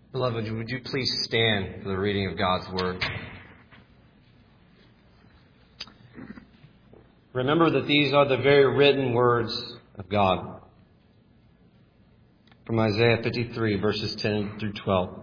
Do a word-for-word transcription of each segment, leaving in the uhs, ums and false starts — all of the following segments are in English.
Beloved, would you please stand for the reading of God's Word? Remember that these are the very written words of God. From Isaiah fifty-three, verses ten through twelve.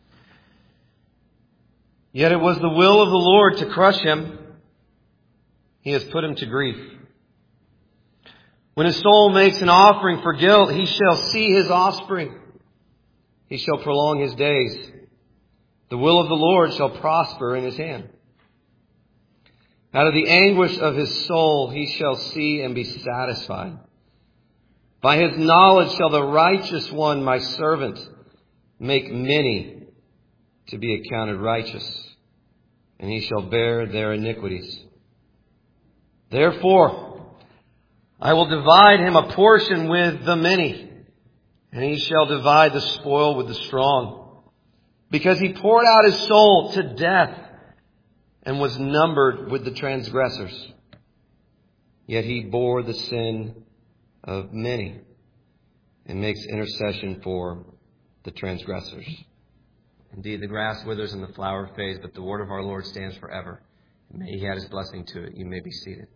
Yet it was the will of the Lord to crush him. He has put him to grief. When his soul makes an offering for guilt, he shall see his offspring. He shall prolong his days. The will of the Lord shall prosper in his hand. Out of the anguish of his soul he shall see and be satisfied. By his knowledge shall the righteous one, my servant, make many to be accounted righteous, and he shall bear their iniquities. Therefore, I will divide him a portion with the many, and he shall divide the spoil with the strong, because he poured out his soul to death and was numbered with the transgressors. Yet he bore the sin of many and makes intercession for the transgressors. Indeed, the grass withers and the flower fades, but the word of our Lord stands forever. May he add his blessing to it. You may be seated.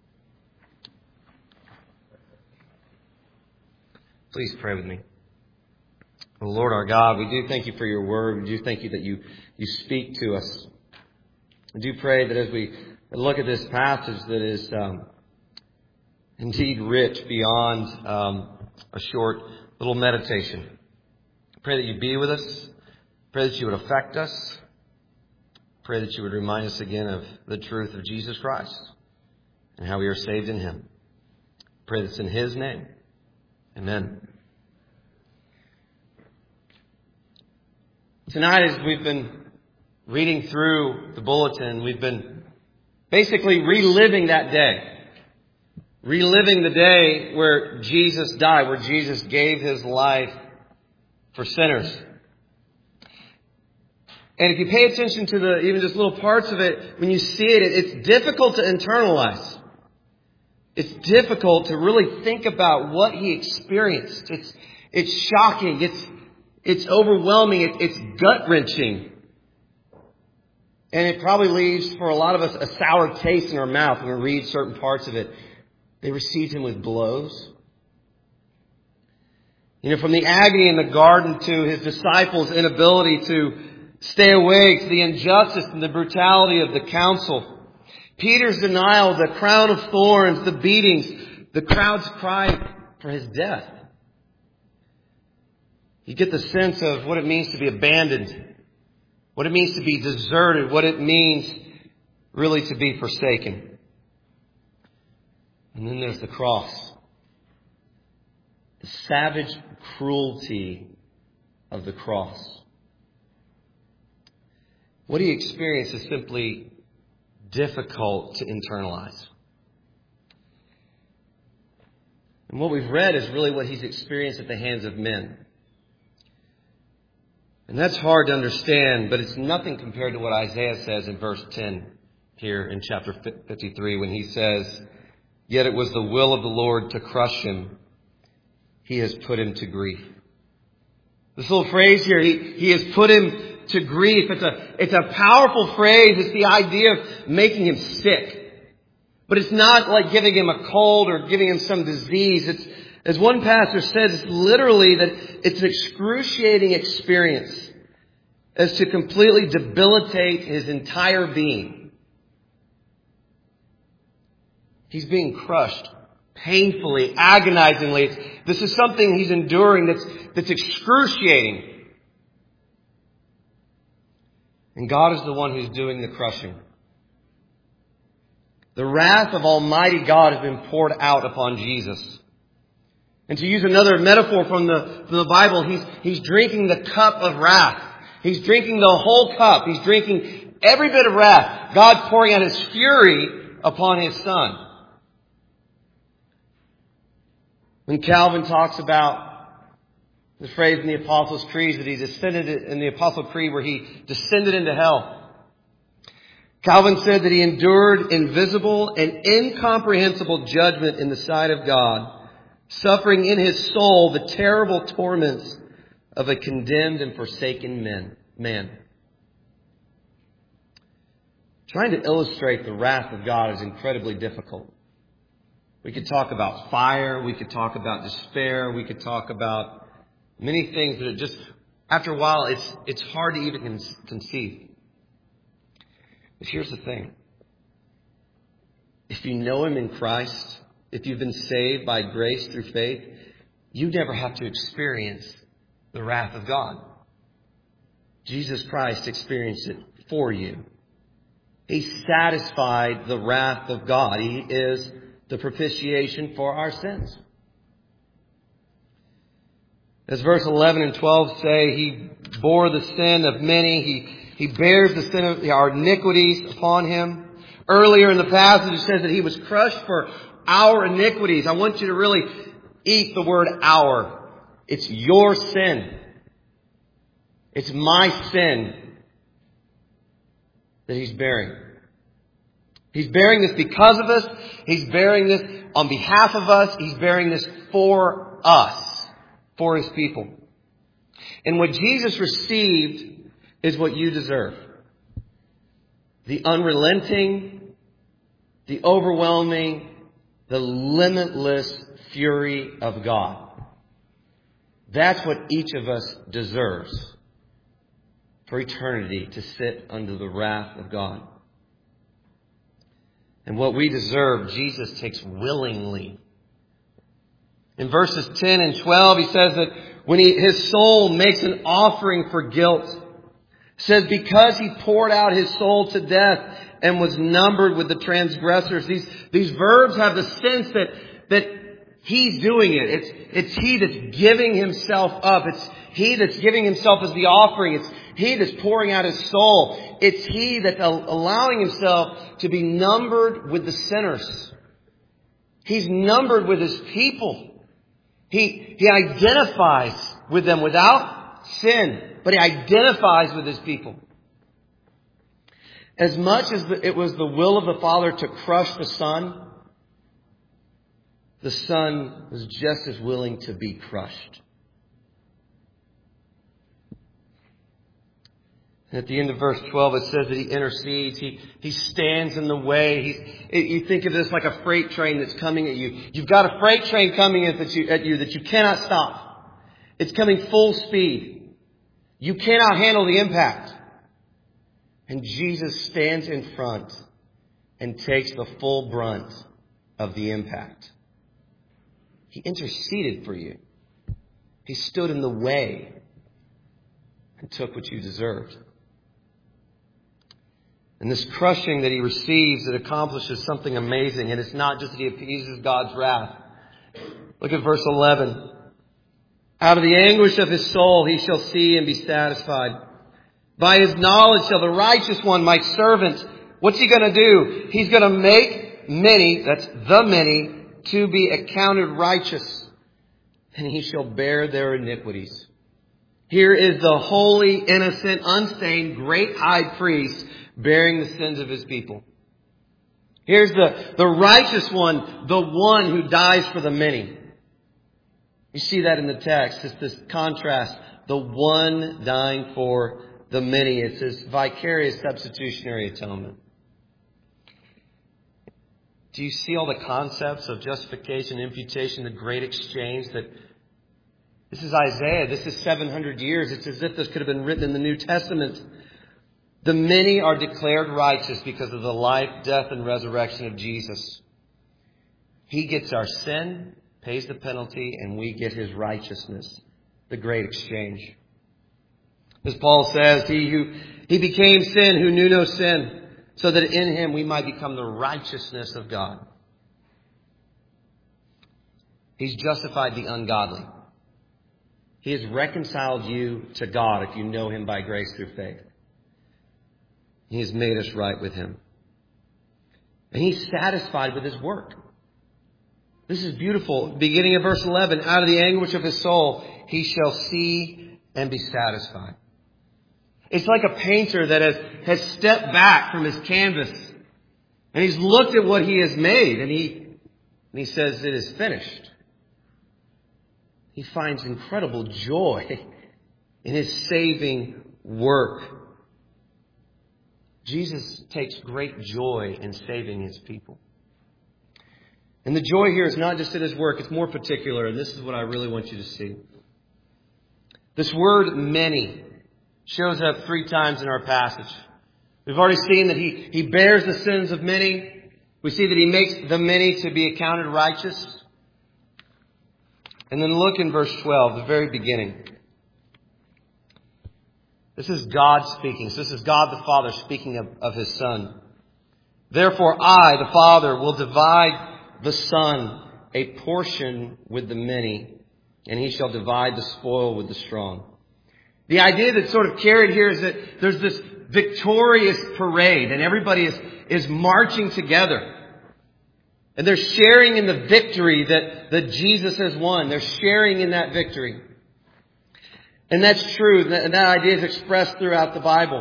Please pray with me. Oh, Lord our God, we do thank you for your word. We do thank you that you, you speak to us. I do pray that as we look at this passage that is um, indeed rich beyond um, a short little meditation. I pray that you be with us. I pray that you would affect us. I pray that you would remind us again of the truth of Jesus Christ and how we are saved in him. I pray this in his name. Amen. Tonight, as we've been reading through the bulletin, we've been basically reliving that day. Reliving the day where Jesus died, where Jesus gave his life for sinners. And if you pay attention to the even just little parts of it, when you see it, it's difficult to internalize. It's difficult to really think about what he experienced. It's it's shocking. It's it's overwhelming. It, it's gut-wrenching. And it probably leaves for a lot of us a sour taste in our mouth when we read certain parts of it. They received him with blows. You know, from the agony in the garden to his disciples' inability to stay awake, to the injustice and the brutality of the council. Peter's denial, the crown of thorns, the beatings, the crowd's cry for his death. You get the sense of what it means to be abandoned, what it means to be deserted, what it means really to be forsaken. And then there's the cross. The savage cruelty of the cross. What he experienced is simply difficult to internalize. And what we've read is really what he's experienced at the hands of men. And that's hard to understand, but it's nothing compared to what Isaiah says in verse ten here in chapter fifty-three when he says, "Yet it was the will of the Lord to crush him. He has put him to grief." This little phrase here, he, he has put him to grief. It's a, it's a powerful phrase. It's the idea of making him sick. But it's not like giving him a cold or giving him some disease. It's, as one pastor said, it's literally that it's an excruciating experience as to completely debilitate his entire being. He's being crushed painfully, agonizingly. It's, this is something he's enduring that's, that's excruciating. And God is the one who's doing the crushing. The wrath of Almighty God has been poured out upon Jesus. And to use another metaphor from the, from the Bible, he's, he's drinking the cup of wrath. He's drinking the whole cup. He's drinking every bit of wrath. God pouring out his fury upon his Son. When Calvin talks about the phrase in the Apostles' Creed that he descended in the Apostle Creed where he descended into hell. Calvin said that he endured invisible and incomprehensible judgment in the sight of God, suffering in his soul the terrible torments of a condemned and forsaken man. man. Trying to illustrate the wrath of God is incredibly difficult. We could talk about fire. We could talk about despair. We could talk about many things that are just, after a while, it's it's hard to even conceive. But here's the thing. If you know Him in Christ, if you've been saved by grace through faith, you never have to experience the wrath of God. Jesus Christ experienced it for you. He satisfied the wrath of God. He is the propitiation for our sins. As verse eleven and twelve say, He bore the sin of many. He, he bears the sin of our iniquities upon Him. Earlier in the passage it says that He was crushed for our iniquities. I want you to really eat the word our. It's your sin. It's my sin that He's bearing. He's bearing this because of us. He's bearing this on behalf of us. He's bearing this for us, for His people. And what Jesus received is what you deserve. The unrelenting, the overwhelming, the limitless fury of God. That's what each of us deserves for eternity, to sit under the wrath of God. And what we deserve, Jesus takes willingly. In verses ten and twelve, He says that when he, His soul makes an offering for guilt, it says because He poured out His soul to death and was numbered with the transgressors. These, these verbs have the sense that, that He's doing it. It's, it's He that's giving Himself up. It's He that's giving Himself as the offering. It's He that's pouring out His soul. It's He that's allowing Himself to be numbered with the sinners. He's numbered with His people. He, he identifies with them without sin, but He identifies with His people. As much as it was the will of the Father to crush the Son, the Son was just as willing to be crushed. And at the end of verse twelve, it says that He intercedes. He, he stands in the way. He's, you think of this like a freight train that's coming at you. You've got a freight train coming at you, at you that you cannot stop. It's coming full speed. You cannot handle the impact. And Jesus stands in front and takes the full brunt of the impact. He interceded for you. He stood in the way and took what you deserved. And this crushing that He receives, it accomplishes something amazing. And it's not just that He appeases God's wrath. Look at verse eleven. Out of the anguish of His soul He shall see and be satisfied. By His knowledge shall the righteous one, my servant, what's He going to do? He's going to make many, that's the many, to be accounted righteous. And He shall bear their iniquities. Here is the holy, innocent, unstained, great high priest bearing the sins of His people. Here's the, the righteous one, the one who dies for the many. You see that in the text. It's this contrast. The one dying for the many. It's this vicarious substitutionary atonement. Do you see all the concepts of justification, imputation, the great exchange? That this is Isaiah. This is seven hundred years. It's as if this could have been written in the New Testament. The many are declared righteous because of the life, death, and resurrection of Jesus. He gets our sin, pays the penalty, and we get His righteousness. The great exchange. As Paul says, He who He became sin who knew no sin, so that in Him we might become the righteousness of God. He's justified the ungodly. He has reconciled you to God if you know Him by grace through faith. He has made us right with Him. And He's satisfied with His work. This is beautiful. Beginning of verse eleven, out of the anguish of His soul, He shall see and be satisfied. It's like a painter that has, has stepped back from his canvas and he's looked at what he has made and he, and he says, it is finished. He finds incredible joy in His saving work. Jesus takes great joy in saving His people. And the joy here is not just in His work, it's more particular, and this is what I really want you to see. This word many shows up three times in our passage. We've already seen that he, he bears the sins of many. We see that He makes the many to be accounted righteous. And then look in verse twelve, the very beginning. This is God speaking. So this is God the Father speaking of, of His Son. Therefore I, the Father, will divide the Son a portion with the many, and He shall divide the spoil with the strong. The idea that's sort of carried here is that there's this victorious parade, and everybody is, is marching together. And they're sharing in the victory that, that Jesus has won. They're sharing in that victory. And that's true. And that idea is expressed throughout the Bible.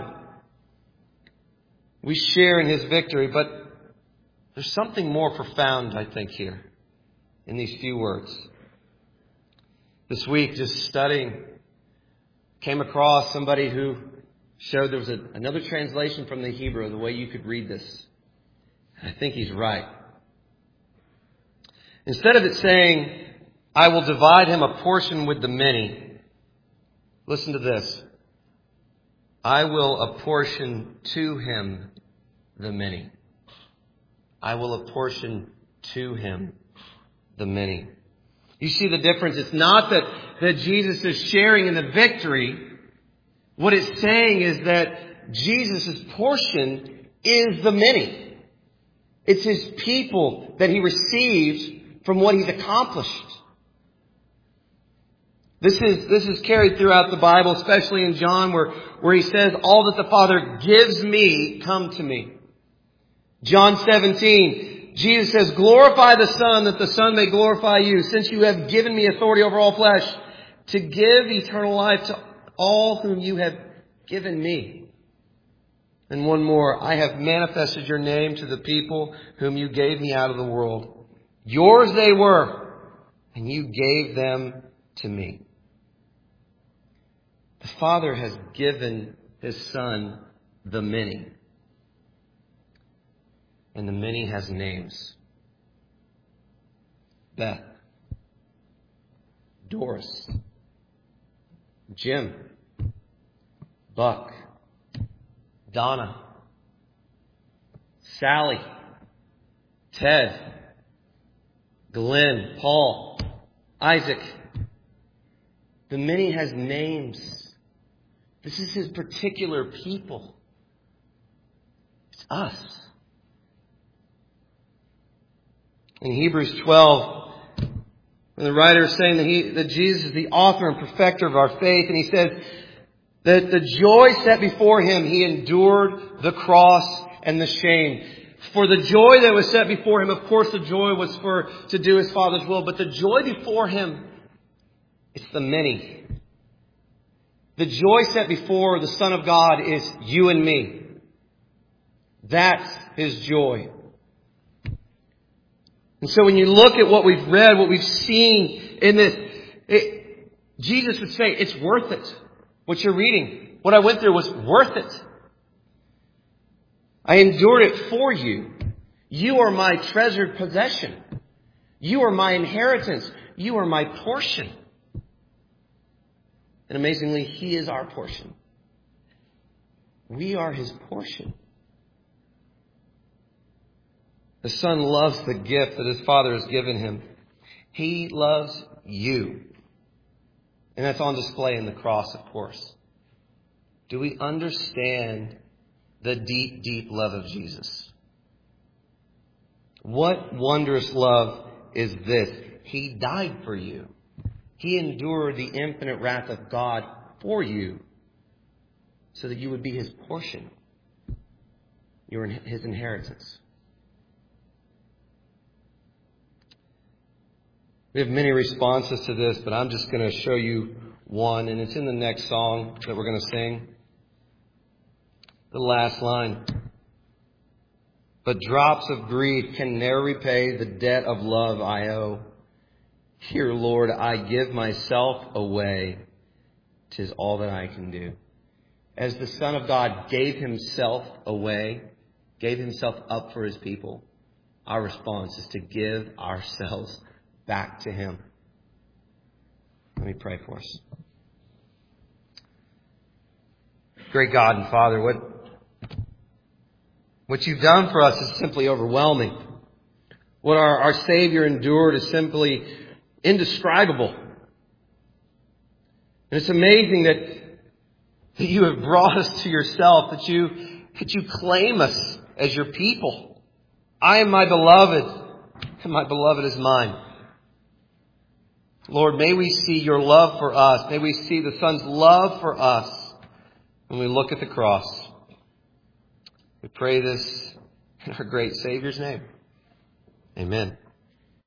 We share in His victory, but there's something more profound, I think, here in these few words. This week, just studying, came across somebody who showed there was a, another translation from the Hebrew, the way you could read this. I think he's right. Instead of it saying, I will divide him a portion with the many, listen to this. I will apportion to him the many. I will apportion to him the many. You see the difference? It's not that, that Jesus is sharing in the victory. What it's saying is that Jesus' portion is the many. It's His people that He receives from what He's accomplished. This is, this is carried throughout the Bible, especially in John, where, where He says, all that the Father gives me, come to me. John seventeen, Jesus says, glorify the Son, that the Son may glorify you, since you have given me authority over all flesh, to give eternal life to all whom you have given me. And one more, I have manifested your name to the people whom you gave me out of the world. Yours they were, and you gave them to me. The Father has given His Son the many. And the many has names. Beth, Doris, Jim, Buck, Donna, Sally, Ted, Glenn, Paul, Isaac. The many has names. This is His particular people. It's us. In Hebrews twelve, when the writer is saying that, he, that Jesus is the author and perfecter of our faith, and he says that the joy set before Him, He endured the cross and the shame. For the joy that was set before Him, of course the joy was for to do His Father's will, but the joy before Him, it's the many. The joy set before the Son of God is you and me. That's His joy. And so when you look at what we've read, what we've seen in this, it, Jesus would say, it's worth it. What you're reading, what I went through was worth it. I endured it for you. You are my treasured possession. You are my inheritance. You are my portion. And amazingly, He is our portion. We are His portion. The Son loves the gift that His Father has given Him. He loves you. And that's on display in the cross, of course. Do we understand the deep, deep love of Jesus? What wondrous love is this? He died for you. He endured the infinite wrath of God for you so that you would be His portion. You're His inheritance. We have many responses to this, but I'm just going to show you one, and it's in the next song that we're going to sing. The last line. But drops of grief can ne'er repay the debt of love I owe. Here, Lord, I give myself away. 'tis all that I can do. As the Son of God gave himself away, gave himself up for his people, our response is to give ourselves back to him. Let me pray for us. Great God and Father, what, what you've done for us is simply overwhelming. What our, our Savior endured is simply indescribable. And it's amazing that, that you have brought us to yourself, that you, that you claim us as your people. I am my beloved, and my beloved is mine. Lord, may we see your love for us. May we see the Son's love for us when we look at the cross. We pray this in our great Savior's name. Amen.